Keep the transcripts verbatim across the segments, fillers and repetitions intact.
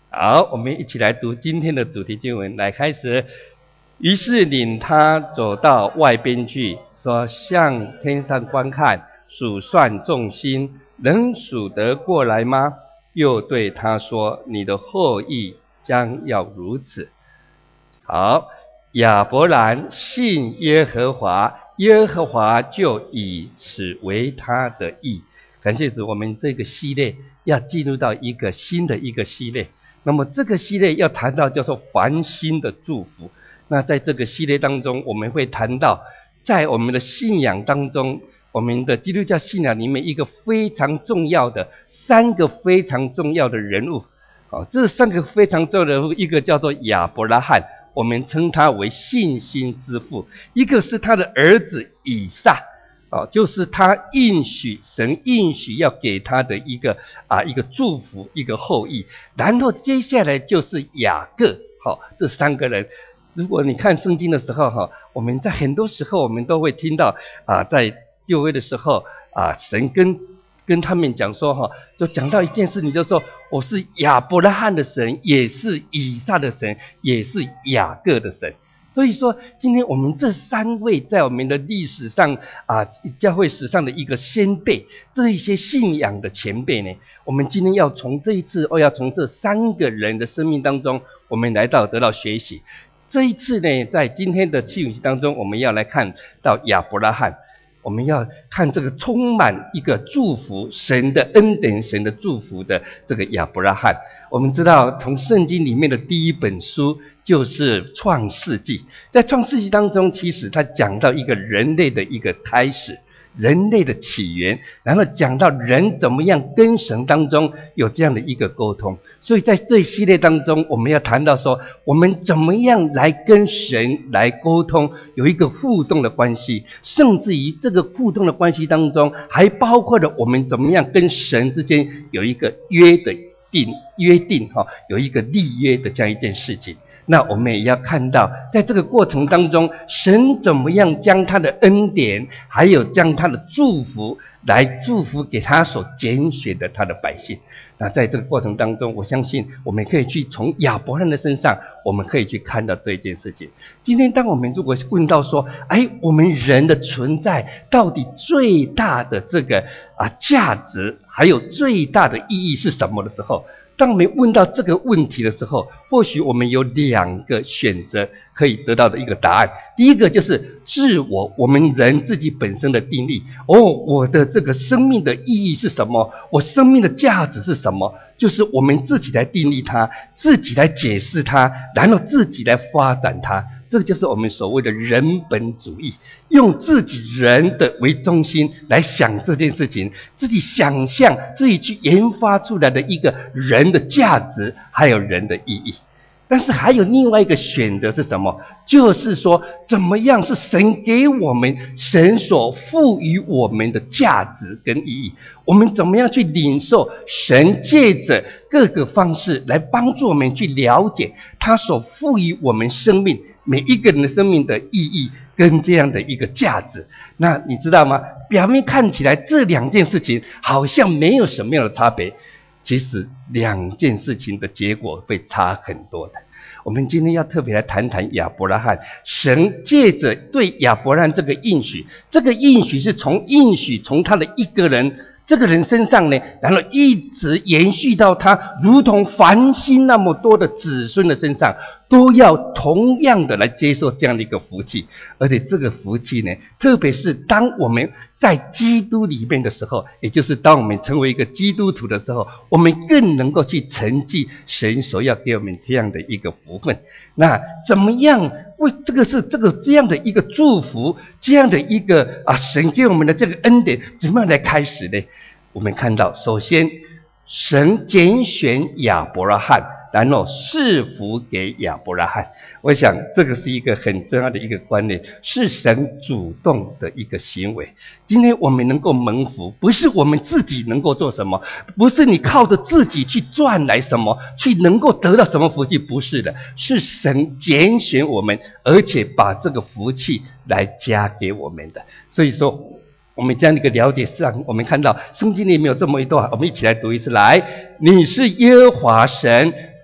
好，我们一起来读今天的主题经文，来开始。于是领他走到外边去，说：“向天上观看，数算众星，能数得过来吗？”又对他说：“你的后裔将要如此。”好，亚伯兰信耶和华，耶和华就以此为他的义。感谢主，我们这个系列要进入到一个新的一个系列。那么这个系列要谈到叫做繁星的祝福。那在这个系列当中，我们会谈到在我们的信仰当中，我们的基督教信仰里面一个非常重要的三个非常重要的人物。哦，这三个非常重要的人物，一个叫做亚伯拉罕，我们称他为信心之父；一个是他的儿子以撒，哦，就是他应许神应许要给他的一个啊一个祝福，一个后裔。然后接下来就是雅各，好、哦，这三个人。如果你看圣经的时候，哈，我们在很多时候我们都会听到啊，在旧约的时候啊，神跟跟他们讲说，哈，就讲到一件事情，就说我是亚伯拉罕的神，也是以撒的神，也是雅各的神。所以说，今天我们这三位在我们的历史上啊，教会史上的一个先辈，这一些信仰的前辈呢，我们今天要从这一次，哦，要从这三个人的生命当中，我们来到得到学习。这一次呢，在今天的信息当中，我们要来看到亚伯拉罕，我们要看这个充满一个祝福神的恩典、神的祝福的这个亚伯拉罕。我们知道，从圣经里面的第一本书就是创世纪，在创世纪当中，其实它讲到一个人类的一个开始，人类的起源，然后讲到人怎么样跟神当中有这样的一个沟通。所以在这一系列当中，我们要谈到说，我们怎么样来跟神来沟通，有一个互动的关系，甚至于这个互动的关系当中，还包括了我们怎么样跟神之间有一个约的定约定，有一个立约的这样一件事情。那我们也要看到，在这个过程当中，神怎么样将他的恩典，还有将他的祝福来祝福给他所拣选的他的百姓。那在这个过程当中，我相信我们可以去从亚伯拉罕的身上，我们可以去看到这一件事情。今天当我们如果问到说，哎，我们人的存在到底最大的这个啊价值，还有最大的意义是什么的时候，当我们问到这个问题的时候，或许我们有两个选择可以得到的一个答案。第一个就是自我，我们人自己本身的定义。哦，我的这个生命的意义是什么？我生命的价值是什么？就是我们自己来定义它，自己来解释它，然后自己来发展它。这个就是我们所谓的人本主义，用自己人的为中心来想这件事情，自己想象，自己去研发出来的一个人的价值，还有人的意义。但是还有另外一个选择是什么？就是说，怎么样是神给我们，神所赋予我们的价值跟意义？我们怎么样去领受神借着各个方式来帮助我们去了解他所赋予我们生命每一个人的生命的意义跟这样的一个价值？那你知道吗？表面看起来这两件事情好像没有什么样的差别，其实两件事情的结果会差很多的。我们今天要特别来谈谈亚伯拉罕，神借着对亚伯拉罕这个应许，这个应许是从应许从他的一个人这个人身上呢，然后一直延续到他如同繁星那么多的子孙的身上，都要同样的来接受这样的一个福气。而且这个福气呢，特别是当我们在基督里面的时候，也就是当我们成为一个基督徒的时候，我们更能够去承继神所要给我们这样的一个福分。那怎么样为这个是这个这样的一个祝福，这样的一个啊神给我们的这个恩典，怎么样来开始呢？我们看到，首先神拣选亚伯拉罕，然后赐福给亚伯拉罕。我想这个是一个很重要的一个观念，是神主动的一个行为。今天我们能够蒙福，不是我们自己能够做什么，不是你靠着自己去赚来什么，去能够得到什么福气，不是的，是神拣选我们，而且把这个福气来加给我们的。所以说我们这样的一个了解上，我们看到圣经里面有这么一段，我们一起来读一次。来，你是耶和华神，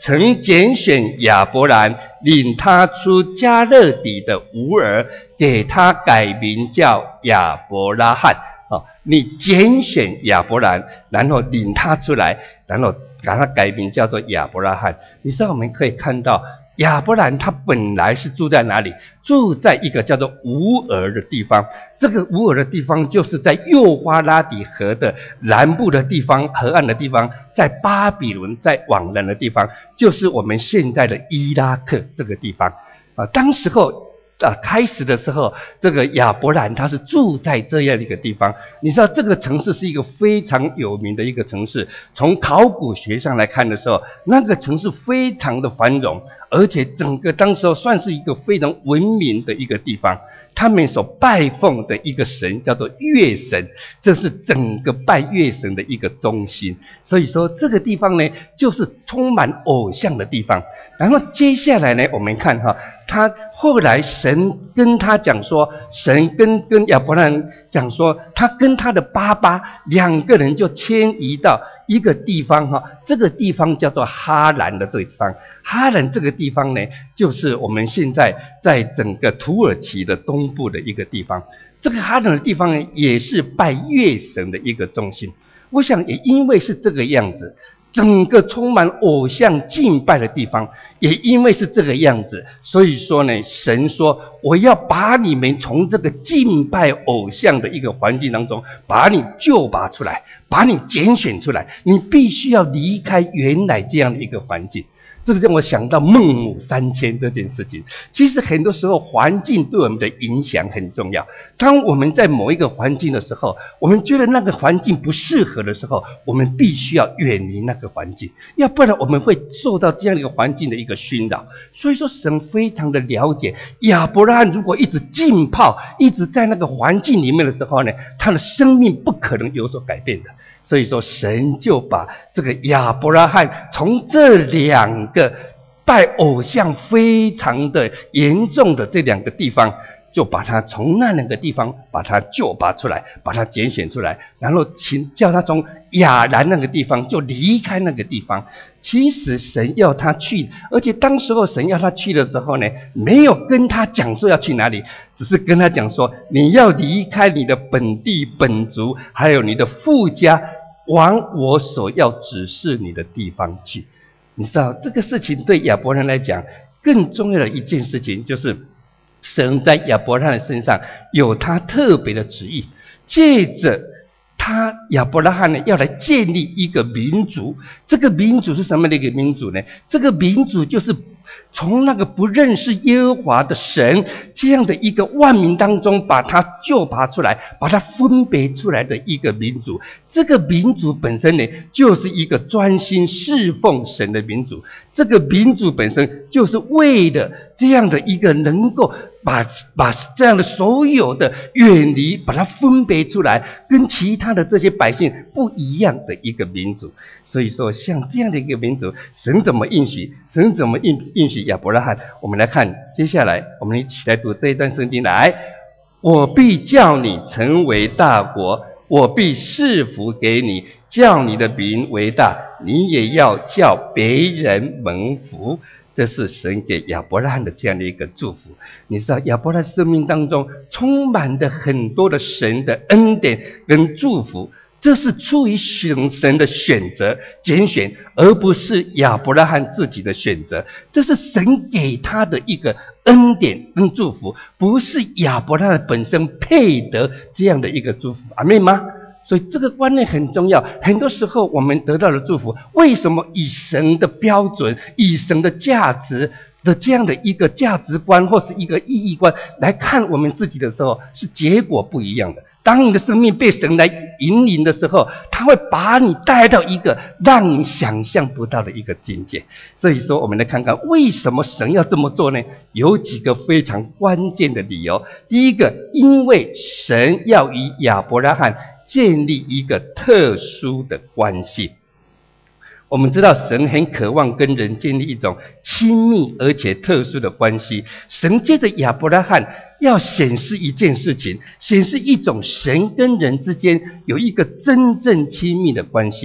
曾拣选亚伯兰，领他出迦勒底的吾尔，给他改名叫亚伯拉罕。哦，你拣选亚伯兰，然后领他出来，然后把他改名叫做亚伯拉罕。你知道我们可以看到，亚伯兰他本来是住在哪里？住在一个叫做吾尔的地方。这个吾尔的地方就是在幼发拉底河的南部的地方，河岸的地方，在巴比伦在往南的地方，就是我们现在的伊拉克这个地方啊。当时候啊，开始的时候，这个亚伯兰他是住在这样的一个地方。你知道这个城市是一个非常有名的一个城市，从考古学上来看的时候，那个城市非常的繁荣，而且整个当时候算是一个非常文明的一个地方。他们所拜奉的一个神叫做月神，这是整个拜月神的一个中心。所以说这个地方呢，就是充满偶像的地方。然后接下来呢，我们看哈，他后来神跟他讲说，神跟跟亚伯兰讲说，他跟他的爸爸两个人就迁移到一个地方哈，这个地方叫做哈兰的地方。哈兰这个地方呢，就是我们现在在整个土耳其的东部的一个地方。这个哈兰的地方呢，也是拜月神的一个中心。我想也因为是这个样子，整个充满偶像敬拜的地方，也因为是这个样子，所以说呢，神说我要把你们从这个敬拜偶像的一个环境当中，把你救拔出来，把你拣选出来，你必须要离开原来这样的一个环境。这个让我想到孟母三迁这件事情。其实很多时候环境对我们的影响很重要。当我们在某一个环境的时候，我们觉得那个环境不适合的时候，我们必须要远离那个环境，要不然我们会受到这样的一个环境的一个熏扰。所以说神非常的了解亚伯拉罕，如果一直浸泡一直在那个环境里面的时候呢，他的生命不可能有所改变的。所以说神就把这个亚伯拉罕从这两个拜偶像非常的严重的这两个地方，就把他从那两个地方把他救拔出来，把他拣选出来，然后请叫他从亚兰那个地方就离开那个地方。其实神要他去，而且当时候神要他去的时候呢，没有跟他讲说要去哪里，只是跟他讲说你要离开你的本地本族，还有你的父家，往我所要指示你的地方去。你知道这个事情对亚伯兰来讲更重要的一件事情，就是神在亚伯兰的身上有他特别的旨意，借着他亚伯拉罕呢要来建立一个民族。这个民族是什么的一个民族呢？这个民族就是从那个不认识耶和华的神这样的一个万民当中把他救拔出来，把他分别出来的一个民族。这个民族本身呢，就是一个专心侍奉神的民族。这个民族本身就是为了这样的一个能够把把这样的所有的远离，把它分别出来，跟其他的这些百姓不一样的一个民族。所以说像这样的一个民族，神怎么应许？神怎么应应许亚伯拉罕？我们来看接下来，我们一起来读这一段圣经。来，我必叫你成为大国，我必赐福给你，叫你的名为大，你也要叫别人蒙福。这是神给亚伯拉罕的这样的一个祝福。你知道亚伯拉罕生命当中充满的很多的神的恩典跟祝福，这是出于神的选择拣选，而不是亚伯拉罕自己的选择。这是神给他的一个恩典跟祝福，不是亚伯拉罕本身配得这样的一个祝福。阿们吗？所以这个观念很重要。很多时候我们得到的祝福，为什么以神的标准，以神的价值的这样的一个价值观或是一个意义观来看我们自己的时候，是结果不一样的。当你的生命被神来引领的时候，他会把你带到一个让你想象不到的一个境界。所以说我们来看看为什么神要这么做呢？有几个非常关键的理由。第一个，因为神要与亚伯拉罕建立一个特殊的关系。我们知道神很渴望跟人建立一种亲密而且特殊的关系。神借着亚伯拉罕要显示一件事情，显示一种神跟人之间有一个真正亲密的关系。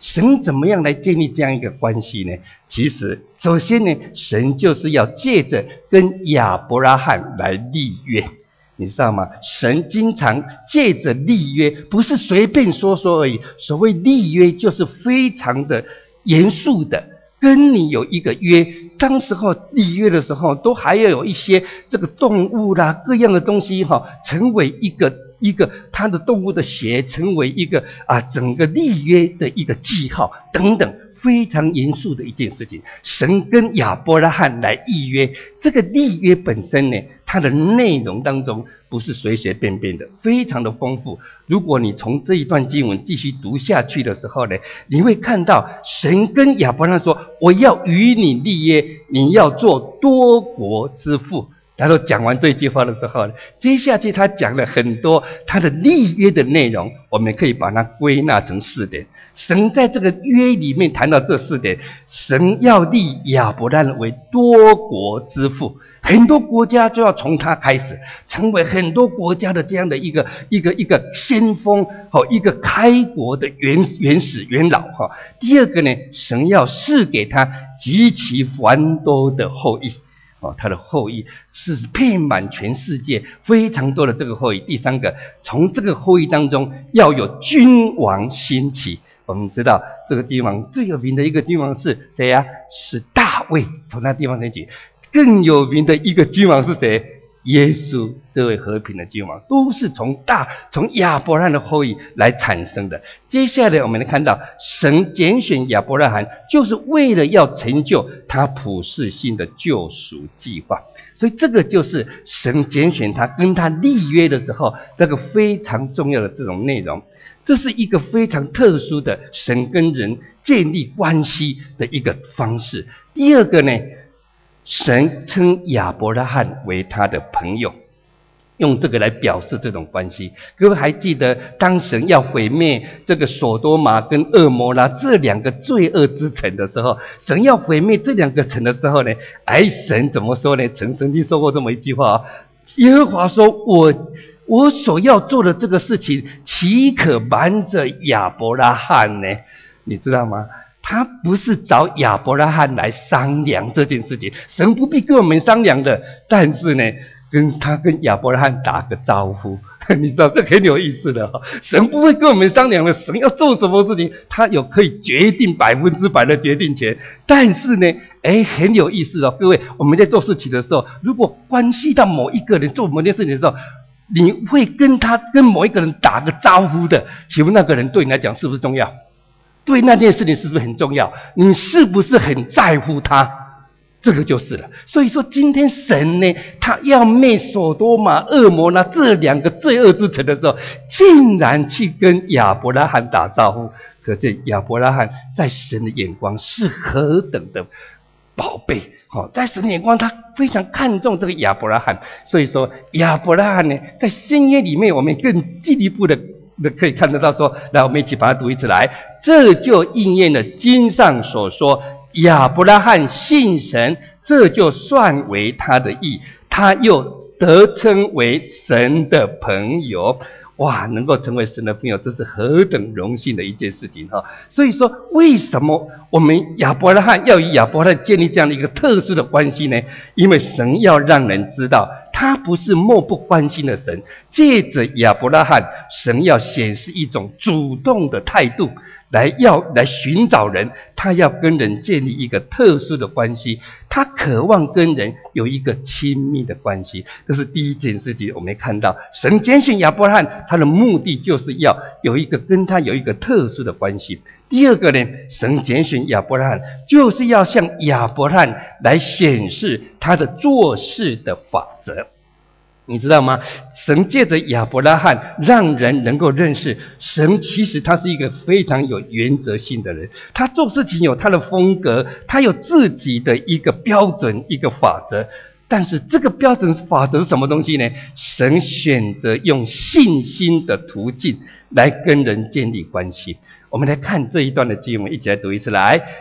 神怎么样来建立这样一个关系呢？其实，首先呢，神就是要借着跟亚伯拉罕来立约，你知道吗？神经常借着立约，不是随便说说而已。所谓立约，就是非常的严肃的，跟你有一个约。当时候立约的时候，都还要有一些这个动物啦，各样的东西哈，成为一个。一个它的动物的血成为一个啊整个立约的一个记号等等，非常严肃的一件事情。神跟亚伯拉罕来立约，这个立约本身呢，它的内容当中不是随随便便的，非常的丰富。如果你从这一段经文继续读下去的时候呢，你会看到神跟亚伯拉罕说：“我要与你立约，你要做多国之父。”然后讲完这句话的时候，接下去他讲了很多他的立约的内容，我们可以把它归纳成四点。神在这个约里面谈到这四点，神要立亚伯拉罕为多国之父，很多国家就要从他开始，成为很多国家的这样的一个一个一个先锋，一个开国的原原始元老。第二个呢，神要赐给他极其繁多的后裔。哦，他的后裔是遍满全世界，非常多的这个后裔。第三个，从这个后裔当中要有君王兴起。我们知道这个君王最有名的一个君王是谁啊？是大卫，从那地方兴起。更有名的一个君王是谁？耶稣，这位和平的君王，都是从大从亚伯拉罕的后裔来产生的。接下来我们来看到，神拣选亚伯拉罕，就是为了要成就他普世性的救赎计划。所以这个就是神拣选他，跟他立约的时候，那个非常重要的这种内容。这是一个非常特殊的神跟人建立关系的一个方式。第二个呢，神称亚伯拉罕为他的朋友，用这个来表示这种关系。各位还记得，当神要毁灭这个所多玛跟蛾摩拉这两个罪恶之城的时候，神要毁灭这两个城的时候呢，哎，神怎么说呢？曾曾经说过这么一句话啊，耶和华说：“我我所要做的这个事情，岂可瞒着亚伯拉罕呢？”你知道吗？他不是找亚伯拉罕来商量这件事情，神不必跟我们商量的，但是呢，跟他跟亚伯拉罕打个招呼，你知道这很有意思的哦。神不会跟我们商量的，神要做什么事情，他有可以决定百分之百的决定权。但是呢，哎，很有意思哦，各位，我们在做事情的时候，如果关系到某一个人做某件事情的时候，你会跟他跟某一个人打个招呼的，请问那个人对你来讲是不是重要？对那件事情是不是很重要？你是不是很在乎他？这个就是了。所以说，今天神呢，他要灭所多玛、蛾摩拉这两个罪恶之城的时候，竟然去跟亚伯拉罕打招呼。可见亚伯拉罕在神的眼光是何等的宝贝。好，在神的眼光，他非常看重这个亚伯拉罕。所以说，亚伯拉罕呢，在新约里面，我们更进一步的可以看得到说，来，我们一起把它读一次来。这就应验了经上所说，亚伯拉罕信神，这就算为他的义，他又得称为神的朋友。哇，能够成为神的朋友，这是何等荣幸的一件事情哈！所以说，为什么我们亚伯拉罕要与亚伯拉罕建立这样的一个特殊的关系呢？因为神要让人知道，他不是漠不关心的神。借着亚伯拉罕，神要显示一种主动的态度，来要来寻找人，他要跟人建立一个特殊的关系，他渴望跟人有一个亲密的关系。这是第一件事情，我们看到神拣选亚伯拉罕，他的目的就是要有一个跟他有一个特殊的关系。第二个呢，神拣选亚伯拉罕，就是要向亚伯拉罕来显示他的做事的法则。你知道吗？神借着亚伯拉罕，让人能够认识神，其实他是一个非常有原则性的人，他做事情有他的风格，他有自己的一个标准，一个法则。但是这个标准法则是什么东西呢？神选择用信心的途径来跟人建立关系。我们来看这一段的经文，一起来读一次来。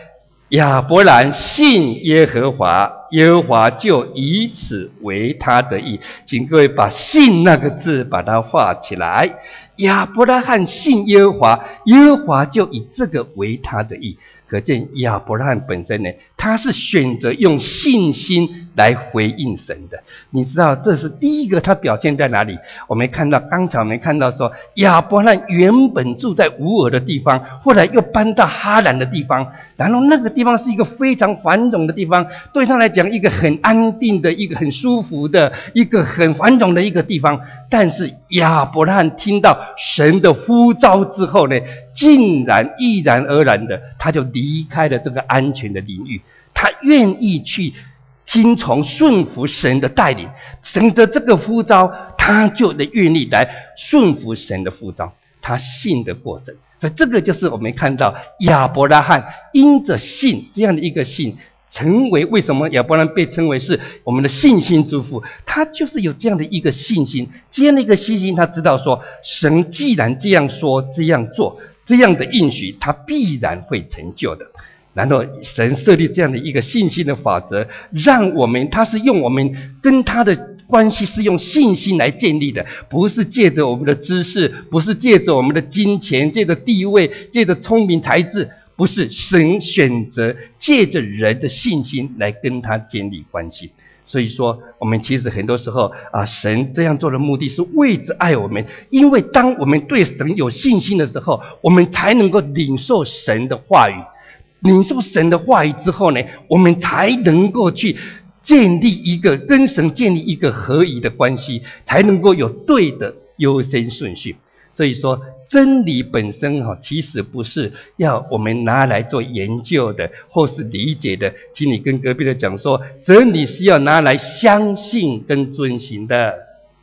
亚伯兰信耶和华，耶和华就以此为他的义。请各位把信那个字把它画起来。亚伯拉罕信耶和华，耶和华就以这个为他的义。可见亚伯拉罕本身呢，他是选择用信心来回应神的。你知道这是第一个，他表现在哪里？我们看到刚才我们看到说，亚伯拉罕原本住在乌尔的地方，后来又搬到哈兰的地方，然后那个地方是一个非常繁荣的地方，对他来讲一个很安定的、一个很舒服的、一个很繁荣的一个地方。但是亚伯拉罕听到神的呼召之后呢，竟然毅然而然的，他就离开了这个安全的领域，他愿意去听从顺服神的带领，神的这个呼召，他就得愿意来顺服神的呼召，他信得过神。所以这个就是我们看到亚伯拉罕因着信这样的一个信，成为为什么亚伯拉罕被称为是我们的信心之父？他就是有这样的一个信心，这样的一个信心，他知道说，神既然这样说、这样做、这样的应许，他必然会成就的。然后神设立这样的一个信心的法则，让我们他是用我们跟他的关系是用信心来建立的，不是借着我们的知识，不是借着我们的金钱，借着地位，借着聪明才智，不是，神选择借着人的信心来跟他建立关系。所以说我们其实很多时候啊，神这样做的目的是为着爱我们，因为当我们对神有信心的时候，我们才能够领受神的话语，领受神的话语之后呢，我们才能够去建立一个跟神建立一个合宜的关系，才能够有对的优先顺序。所以说真理本身哈，其实不是要我们拿来做研究的或是理解的。请你跟隔壁的讲说，真理是要拿来相信跟遵行的。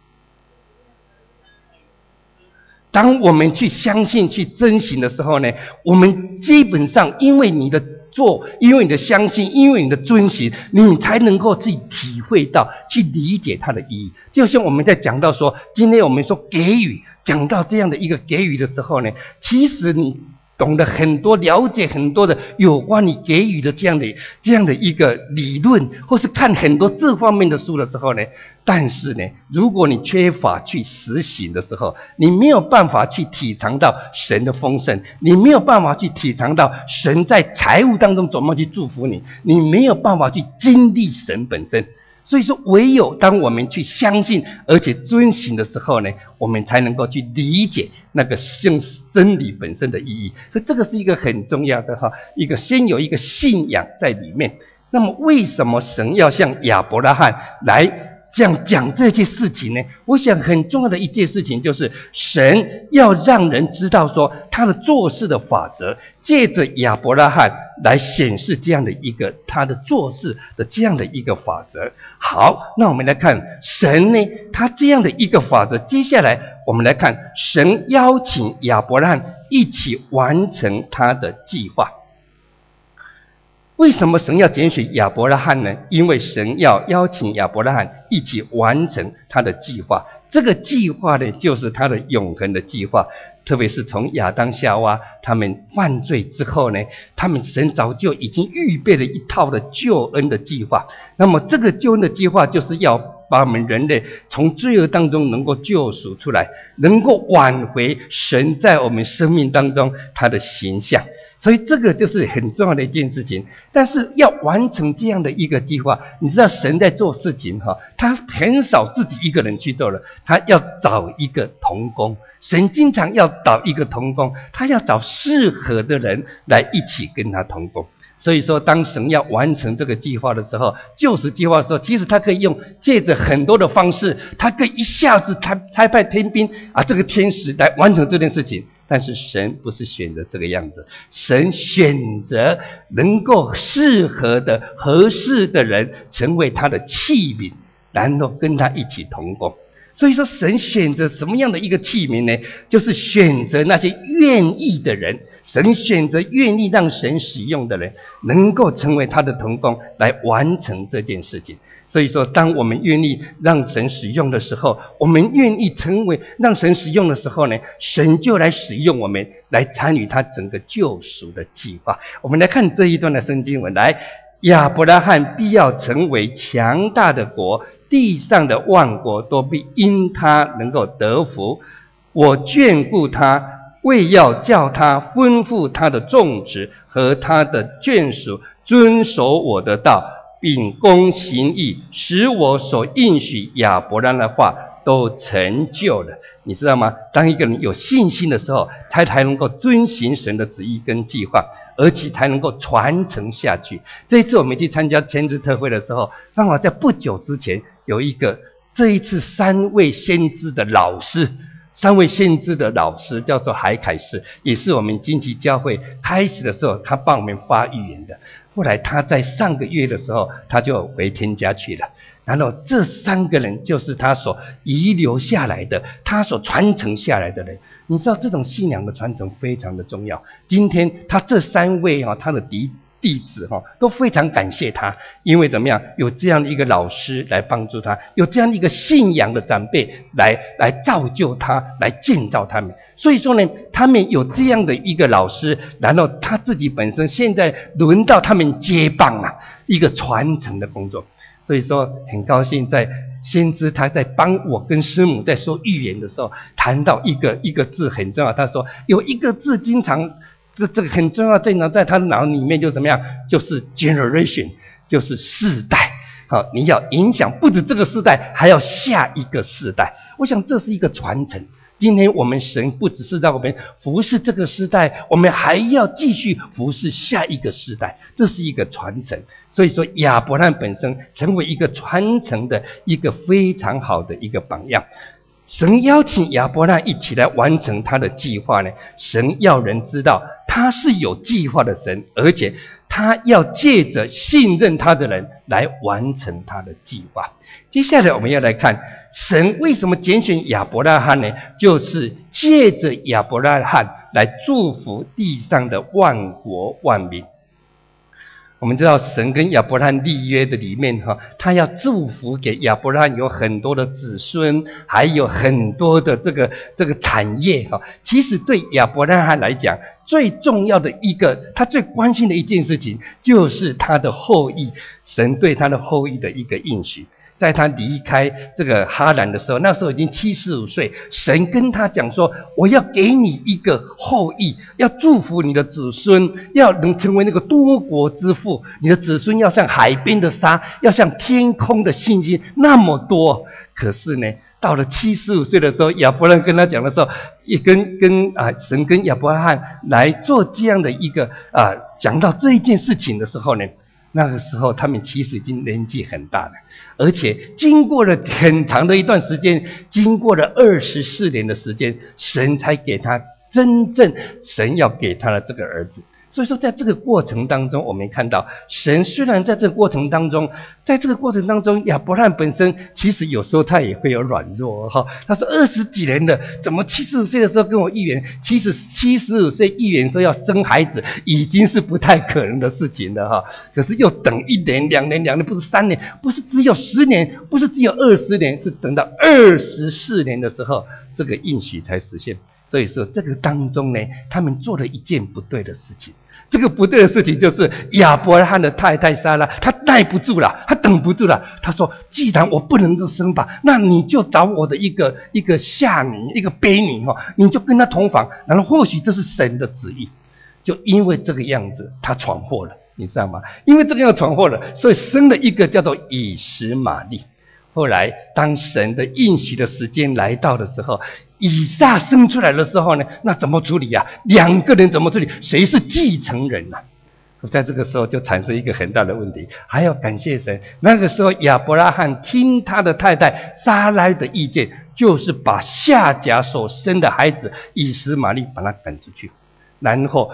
当我们去相信去遵行的时候呢，我们基本上因为你的做，因为你的相信，因为你的遵行，你才能够去体会到去理解它的意义。就像我们在讲到说，今天我们说给予，讲到这样的一个给予的时候呢，其实你懂得很多，了解很多的有关你给予的这样的这样的一个理论，或是看很多这方面的书的时候呢，但是呢，如果你缺乏去实行的时候，你没有办法去体尝到神的丰盛，你没有办法去体尝到神在财务当中怎么去祝福你，你没有办法去经历神本身。所以说唯有当我们去相信而且遵行的时候呢，我们才能够去理解那个信真理本身的意义。所以这个是一个很重要的哈，一个先有一个信仰在里面。那么为什么神要向亚伯拉罕来这样讲这些事情呢？我想很重要的一件事情就是神要让人知道说他的做事的法则，借着亚伯拉罕来显示这样的一个他的做事的这样的一个法则。好，那我们来看神呢，他这样的一个法则，接下来我们来看神邀请亚伯拉罕一起完成他的计划。为什么神要拣选亚伯拉罕呢？因为神要邀请亚伯拉罕一起完成他的计划。这个计划呢，就是他的永恒的计划。特别是从亚当夏娃他们犯罪之后呢，他们神早就已经预备了一套的救恩的计划。那么这个救恩的计划就是要把我们人类从罪恶当中能够救赎出来，能够挽回神在我们生命当中他的形象。所以这个就是很重要的一件事情。但是要完成这样的一个计划，你知道神在做事情哈，他很少自己一个人去做了，他要找一个同工。神经常要找一个同工，他要找适合的人来一起跟他同工。所以说当神要完成这个计划的时候，救赎计划的时候，其实他可以用借着很多的方式，他可以一下子差差派天兵啊，这个天使来完成这件事情。但是神不是选择这个样子，神选择能够适合的合适的人成为他的器皿，然后跟他一起同工。 所以说，神选择什么样的一个器皿呢？就是选择那些愿意的人。神选择愿意让神使用的人，能够成为他的同工，来完成这件事情。所以说，当我们愿意让神使用的时候，我们愿意成为让神使用的时候呢，神就来使用我们，来参与他整个救赎的计划。我们来看这一段的圣经文，来，亚伯拉罕必要成为强大的国，地上的万国都必因他能够得福。我眷顾他，为要叫他吩咐他的众子和他的眷属遵守我的道，秉公行义，使我所应许亚伯拉罕的话都成就了。你知道吗？当一个人有信心的时候，他才能够遵行神的旨意跟计划，而且才能够传承下去。这一次我们去参加千日特会的时候，刚好在不久之前有一个这一次三位先知的老师，三位先知的老师叫做海凯士，也是我们金旗教会开始的时候他帮我们发预言的。后来他在上个月的时候他就回天家去了。然后这三个人就是他所遗留下来的，他所传承下来的人。你知道这种信仰的传承非常的重要。今天他这三位啊，他的弟弟子哈都非常感谢他，因为怎么样，有这样的一个老师来帮助他，有这样的一个信仰的长辈来来造就他，来建造他们。所以说呢，他们有这样的一个老师，然后他自己本身现在轮到他们接棒啊，一个传承的工作。所以说很高兴，在先知他在帮我跟师母在说预言的时候，谈到一个一个字很重要。他说有一个字经常这这个很重要，经常在他的脑里面就怎么样，就是 generation， 就是世代。好，你要影响不止这个世代，还要下一个世代。我想这是一个传承。今天我们神不只是让我们服侍这个时代，我们还要继续服侍下一个时代，这是一个传承。所以说亚伯拉罕本身成为一个传承的一个非常好的一个榜样。神邀请亚伯拉罕一起来完成他的计划呢，神要人知道他是有计划的神，而且他要借着信任他的人来完成他的计划。接下来我们要来看神为什么拣选亚伯拉罕呢？就是借着亚伯拉罕来祝福地上的万国万民。我们知道神跟亚伯拉罕立约的里面哈，他要祝福给亚伯拉罕有很多的子孙，还有很多的这个这个产业哈。其实对亚伯拉罕来讲，最重要的一个他最关心的一件事情，就是他的后裔，神对他的后裔的一个应许。在他离开这个哈兰的时候，那时候已经七十五岁，神跟他讲说，我要给你一个后裔，要祝福你的子孙，要能成为那个多国之父，你的子孙要像海边的沙，要像天空的星星那么多。可是呢，到了七十五岁的时候，亚伯拉罕跟他讲的时候，也跟跟啊神跟亚伯拉罕来做这样的一个啊讲到这一件事情的时候呢，那个时候他们其实已经年纪很大了，而且经过了很长的一段时间，经过了二十四年的时间，神才给他真正神要给他的这个儿子。所以说在这个过程当中，我们看到神虽然在这个过程当中，在这个过程当中，亚伯拉罕本身其实有时候他也会有软弱哈。他说二十几年了，怎么七十五岁的时候跟我预言，其实七十五岁预言说要生孩子，已经是不太可能的事情了哈。可是又等一年、两年、两年，不是三年，不是只有十年，不是只有二十年，是等到二十四年的时候，这个应许才实现。所以说这个当中呢，他们做了一件不对的事情。这个不对的事情就是亚伯拉罕的太太撒拉，她耐不住了，她等不住了。她说：“既然我不能够生吧，那你就找我的一个一个下女，一个婢女哈，你就跟她同房，然后或许这是神的旨意。”就因为这个样子，她闯祸了，你知道吗？因为这个样闯祸了，所以生了一个叫做以实玛利。后来当神的应许的时间来到的时候，以撒生出来的时候呢，那怎么处理啊？两个人怎么处理？谁是继承人啊？在这个时候就产生一个很大的问题。还要感谢神，那个时候亚伯拉罕听他的太太撒拉的意见，就是把夏甲所生的孩子以实玛利把他赶出去，然后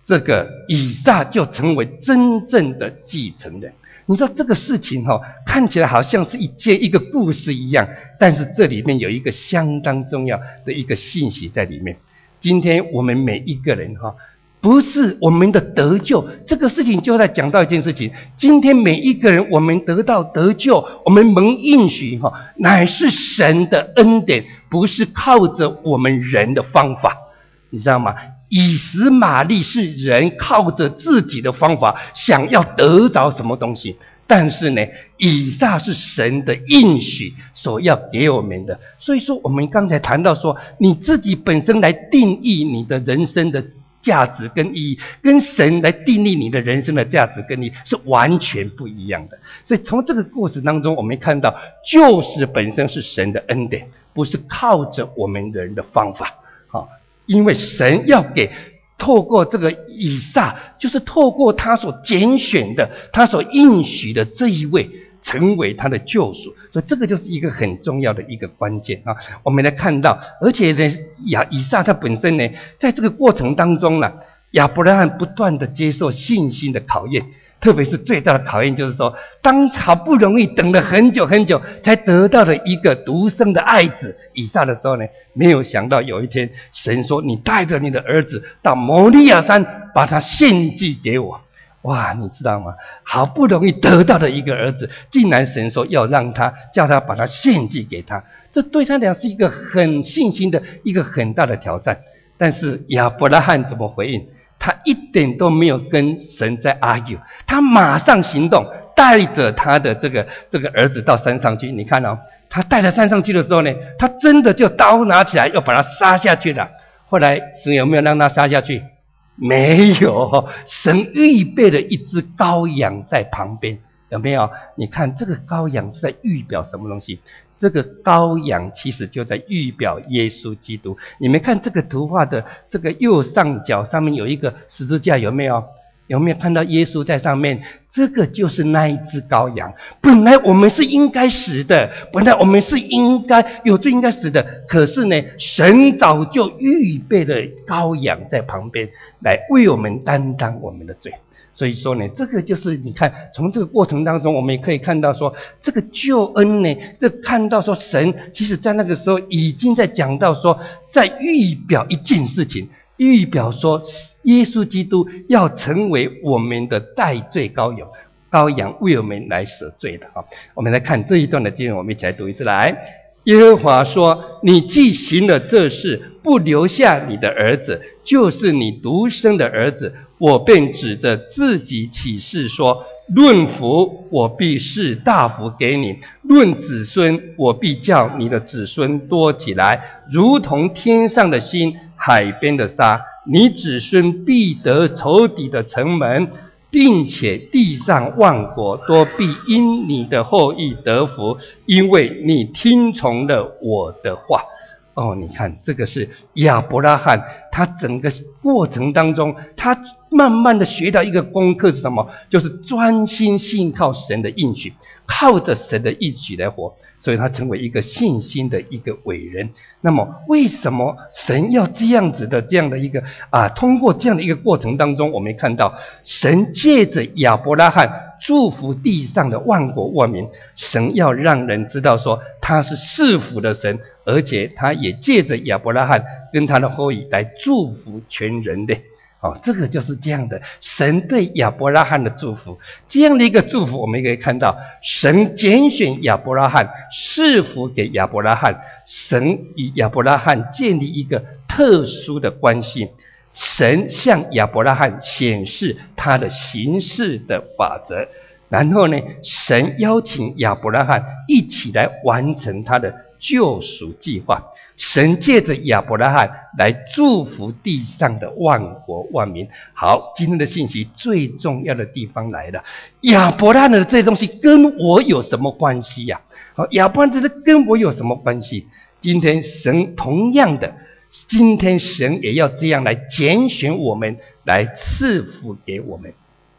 这个以撒就成为真正的继承人。你说这个事情哈、哦，看起来好像是一件一个故事一样，但是这里面有一个相当重要的一个信息在里面。今天我们每一个人哈、哦，不是我们的得救，这个事情就在讲到一件事情。今天每一个人，我们得到得救，我们蒙应许哈、哦，乃是神的恩典，不是靠着我们人的方法，你知道吗？以实玛利是人靠着自己的方法想要得着什么东西，但是呢，以撒是神的应许所要给我们的。所以说我们刚才谈到说，你自己本身来定义你的人生的价值跟意义，跟神来定义你的人生的价值跟意义是完全不一样的。所以从这个过程当中，我们看到救赎本身是神的恩典，不是靠着我们人的方法。好，因为神要给透过这个以撒，就是透过他所拣选的，他所应许的这一位，成为他的救赎。所以这个就是一个很重要的一个关键啊！我们来看到，而且呢，亚以撒他本身呢，在这个过程当中呢，亚伯拉罕不断的接受信心的考验。特别是最大的考验就是说，当好不容易等了很久很久才得到了一个独生的爱子以撒的时候呢，没有想到有一天神说，你带着你的儿子到摩利亚山把他献祭给我。哇，你知道吗？好不容易得到的一个儿子，竟然神说要让他叫他把他献祭给他，这对他俩是一个很信心的一个很大的挑战。但是亚伯拉罕怎么回应？他一点都没有跟神在 argue， 他马上行动，带着他的这个这个儿子到山上去。你看哦，他带到山上去的时候呢，他真的就刀拿起来要把他杀下去了。后来神有没有让他杀下去？没有，神预备了一只羔羊在旁边，有没有？你看这个羔羊是在预表什么东西？这个羔羊其实就在预表耶稣基督。你们看这个图画的这个右上角上面有一个十字架，有没有？有没有看到耶稣在上面？这个就是那一只羔羊。本来我们是应该死的，本来我们是应该有罪应该死的，可是呢，神早就预备了羔羊在旁边，来为我们担当我们的罪。所以说呢，这个就是你看，从这个过程当中，我们也可以看到说，这个救恩呢，这看到说神其实在那个时候已经在讲到说，在预表一件事情，预表说耶稣基督要成为我们的代罪羔羊，羔羊为我们来舍罪的啊。我们来看这一段的经文，我们一起来读一次来。耶和华说：“你既行了这事，不留下你的儿子，就是你独生的儿子，我便指着自己起誓说：论福，我必是大福给你；论子孙，我必叫你的子孙多起来，如同天上的星，海边的沙。你子孙必得仇敌的城门，并且地上万国都必因你的后裔得福，因为你听从了我的话。”哦，你看这个是亚伯拉罕，他整个过程当中，他慢慢的学到一个功课是什么？就是专心信靠神的应许，靠着神的应许来活，所以他成为一个信心的一个伟人。那么为什么神要这样子的这样的一个啊？通过这样的一个过程当中，我们看到神借着亚伯拉罕祝福地上的万国万民，神要让人知道说他是赐福的神，而且他也借着亚伯拉罕跟他的后裔来祝福全人类。哦，这个就是这样的，神对亚伯拉罕的祝福，这样的一个祝福，我们可以看到，神拣选亚伯拉罕，赐福给亚伯拉罕，神与亚伯拉罕建立一个特殊的关系，神向亚伯拉罕显示他的行事的法则，然后呢，神邀请亚伯拉罕一起来完成他的救赎计划。神借着亚伯拉罕来祝福地上的万国万民。好，今天的信息最重要的地方来了，亚伯拉罕的这些东西跟我有什么关系呀、啊？好，亚伯拉罕这跟我有什么关系？今天神同样的，今天神也要这样来拣选我们，来赐福给我们。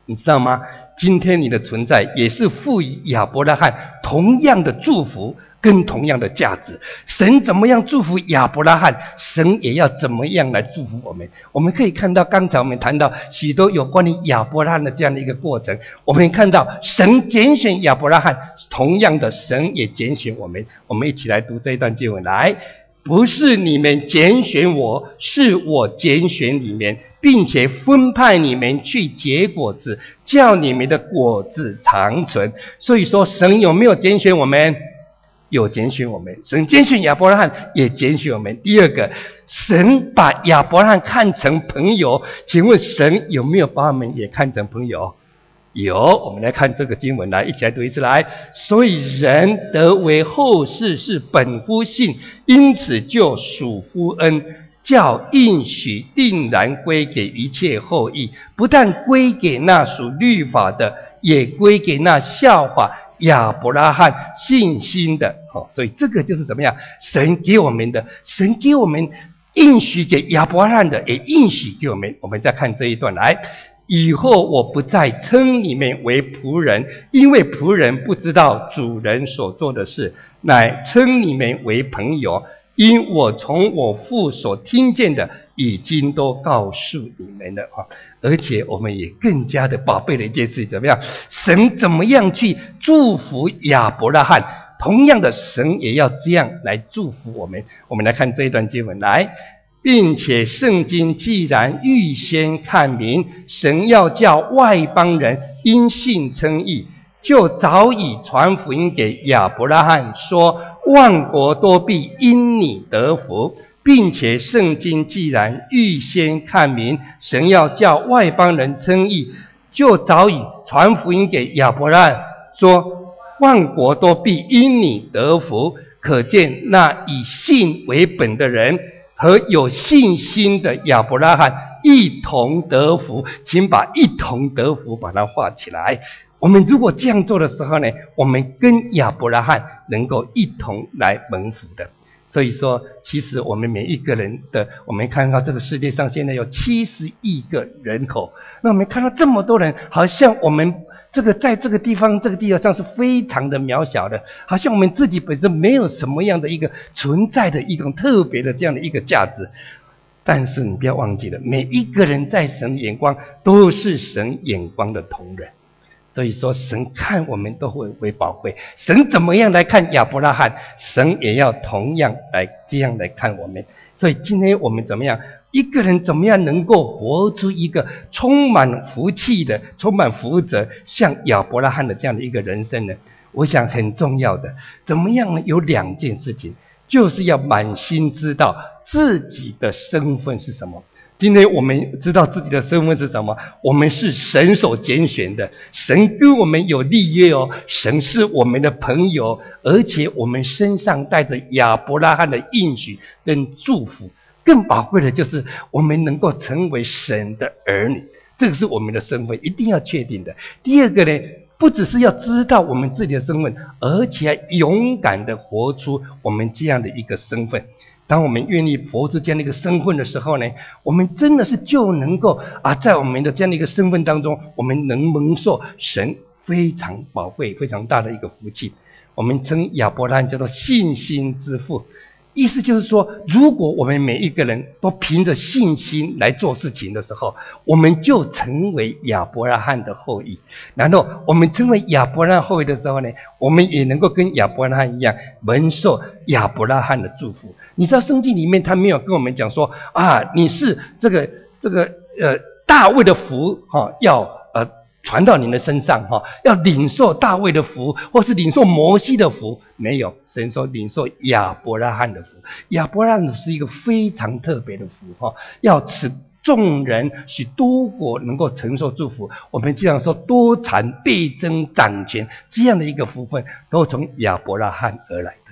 你知道吗？今天你的存在也是赋予亚伯拉罕同样的祝福跟同样的价值。神怎么样祝福亚伯拉罕，神也要怎么样来祝福我们。我们可以看到，刚才我们谈到许多有关于亚伯拉罕的这样的一个过程，我们看到神拣选亚伯拉罕，同样的神也拣选我们。我们一起来读这一段经文来。不是你们拣选我，是我拣选你们，并且分派你们去结果子，叫你们的果子长存。所以说，神有没有拣选我们？有拣选我们。神拣选亚伯拉罕，也拣选我们。第二个，神把亚伯拉罕看成朋友，请问神有没有把我们也看成朋友？有。我们来看这个经文，来一起来读一次来。所以人得为后世是本乎信，因此就属乎恩，叫应许定然归给一切后裔，不但归给那属律法的，也归给那效法亚伯拉罕信心的。哦，所以这个就是怎么样？神给我们的，神给我们应许给亚伯拉罕的，也应许给我们。我们再看这一段来。以后我不再称你们为仆人，因为仆人不知道主人所做的事，乃称你们为朋友，因我从我父所听见的已经都告诉你们了。而且我们也更加的宝贝的一件事，怎么样？神怎么样去祝福亚伯拉罕，同样的神也要这样来祝福我们。我们来看这一段经文来。并且圣经既然预先看明，神要叫外邦人因信称义，就早已传福音给亚伯拉罕，说万国都必因你得福。并且圣经既然预先看明，神要叫外邦人称义，就早已传福音给亚伯拉罕，说万国都必因你得福。可见那以信为本的人和有信心的亚伯拉罕一同得福，请把一同得福把它画起来。我们如果这样做的时候呢，我们跟亚伯拉罕能够一同来蒙福的。所以说，其实我们每一个人的，我们看到这个世界上现在有七十亿个人口，那我们看到这么多人，好像我们这个在这个地方这个地方上是非常的渺小的，好像我们自己本身没有什么样的一个存在的一种特别的这样的一个价值。但是你不要忘记了，每一个人在神眼光都是神眼光的同仁。所以说神看我们都会为宝贵，神怎么样来看亚伯拉罕，神也要同样来这样来看我们。所以今天我们怎么样，一个人怎么样能够活出一个充满福气的、充满福泽像亚伯拉罕的这样的一个人生呢？我想很重要的，怎么样呢？有两件事情，就是要满心知道自己的身份是什么。今天我们知道自己的身份是什么，我们是神所拣选的，神跟我们有立约哦，神是我们的朋友，而且我们身上带着亚伯拉罕的应许跟祝福。更宝贵的就是我们能够成为神的儿女，这个是我们的身份，一定要确定的。第二个呢，不只是要知道我们自己的身份，而且要勇敢的活出我们这样的一个身份。当我们愿意活出这样的一个身份的时候呢，我们真的是就能够啊，在我们的这样的一个身份当中，我们能蒙受神非常宝贵、非常大的一个福气。我们称亚伯拉罕叫做信心之父，意思就是说，如果我们每一个人都凭着信心来做事情的时候，我们就成为亚伯拉罕的后裔。然后我们成为亚伯拉罕后裔的时候呢，我们也能够跟亚伯拉罕一样蒙受亚伯拉罕的祝福。你知道圣经里面他没有跟我们讲说啊，你是这个这个呃大卫的福哈、哦，要呃传到你的身上哈、哦，要领受大卫的福，或是领受摩西的福。没有，神说领受亚伯拉罕的福。亚伯拉罕是一个非常特别的福哈、哦，要使众人许多国能够承受祝福。我们经常说多产倍增掌权，这样的一个福分都从亚伯拉罕而来的。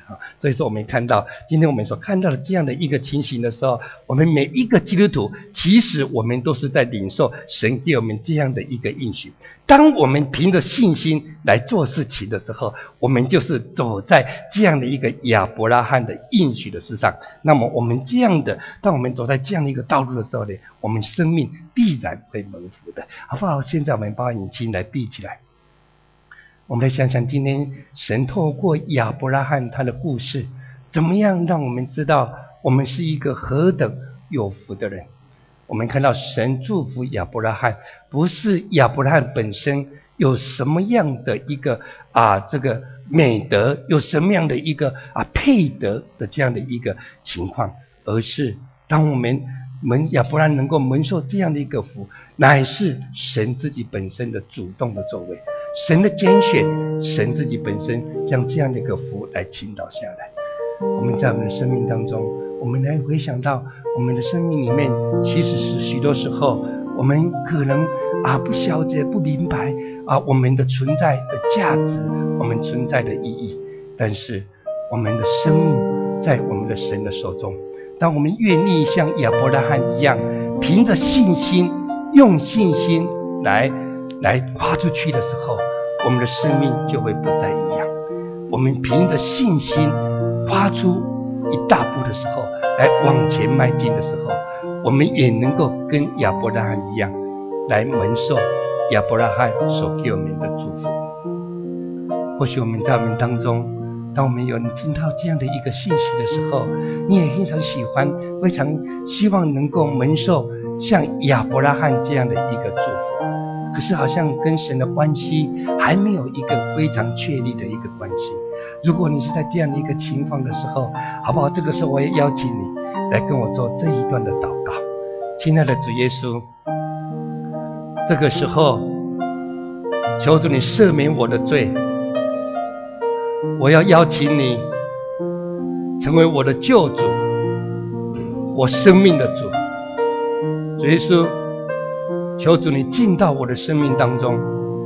所以说我们看到今天我们所看到的这样的一个情形的时候，我们每一个基督徒其实我们都是在领受神给我们这样的一个应许。当我们凭着信心来做事情的时候，我们就是走在这样的一个亚伯拉罕的应许的事上。那么我们这样的，当我们走在这样的一个道路的时候呢，我们生命必然会蒙福的，好不好？现在我们把眼睛来闭起来，我们来想想今天神透过亚伯拉罕他的故事，怎么样让我们知道我们是一个何等有福的人。我们看到神祝福亚伯拉罕，不是亚伯拉罕本身有什么样的一个啊这个美德，有什么样的一个啊配得的这样的一个情况，而是当我们蒙亚伯拉罕能够蒙受这样的一个福，乃是神自己本身的主动的作为，神的拣选，神自己本身将这样的一个福来倾倒下来。我们在我们的生命当中，我们来回想到我们的生命里面，其实是许多时候我们可能啊不晓得不明白啊我们的存在的价值，我们存在的意义，但是我们的生命在我们的神的手中。当我们愿意像亚伯拉罕一样，凭着信心，用信心来来跨出去的时候，我们的生命就会不再一样。我们凭着信心跨出一大步的时候，来往前迈进的时候，我们也能够跟亚伯拉罕一样，来蒙受亚伯拉罕所给我们的祝福。或许我们在我们当中，当我们有人听到这样的一个信息的时候，你也非常喜欢，非常希望能够蒙受像亚伯拉罕这样的一个祝福，可是好像跟神的关系还没有一个非常确立的一个关系。如果你是在这样的一个情况的时候，好不好？这个时候我也邀请你来跟我做这一段的祷告。亲爱的主耶稣，这个时候求主你赦免我的罪，我要邀请你成为我的救主，我生命的主。主耶稣，求主你进到我的生命当中，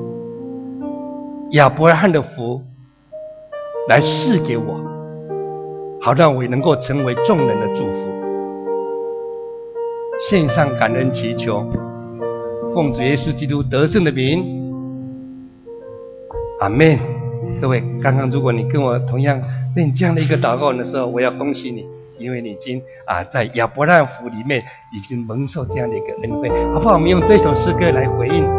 亚伯拉罕的福来赐给我，好让我能够成为众人的祝福。献上感恩祈求，奉主耶稣基督得胜的名，阿们。各位，刚刚如果你跟我同样念这样的一个祷告的时候，我要恭喜你，因为你已经啊在亚伯拉罕福里面已经蒙受这样的一个恩惠，好不好？我们用这首诗歌来回应